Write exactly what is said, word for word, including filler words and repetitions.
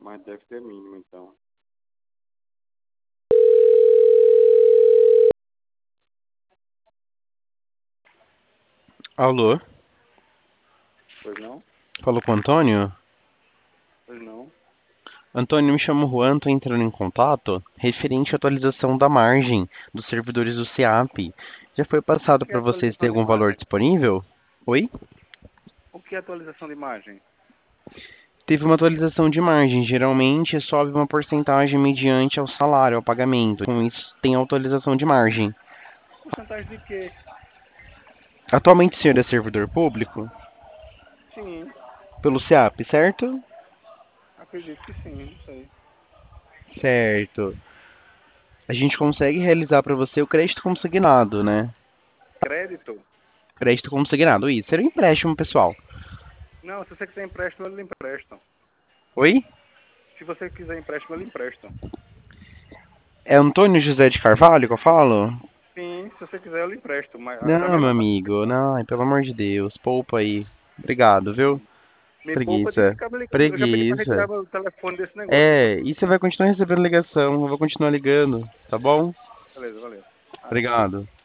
mas deve ter mínimo, então. Alô? Pois não? Falou com o Antônio? Pois não? Antônio, me chamo Juan, tô entrando em contato referente à atualização da margem dos servidores do SEAP. Já foi O passado que é para vocês ter atualização de algum valor imagem? disponível? Oi? O que é atualização de imagem? Teve uma atualização de margem. Geralmente sobe uma porcentagem mediante ao salário, ao pagamento. Com isso, tem atualização de margem. Porcentagem de quê? Atualmente o senhor é servidor público? Sim, Pelo SEAP, certo? acredito que sim, não sei. Certo. A gente consegue realizar para você o crédito consignado, né? Crédito? Crédito consignado, isso. Era um empréstimo, pessoal. Não, se você quiser empréstimo, eles emprestam. Oi? Se você quiser empréstimo, eles emprestam. É Antônio José de Carvalho que eu falo? Sim, se você quiser, eu lhe empresto, mas da Não, meu mesma forma que amigo. Não, ai, pelo amor de Deus. Poupa aí. Obrigado, viu? me poupa de Preguiça. ficar me ligando. Eu já pedi pra Preguiça. retirar meu telefone desse negócio. É, e você vai continuar recebendo ligação. Eu vou continuar ligando, tá bom? Beleza, valeu. Ah. Obrigado.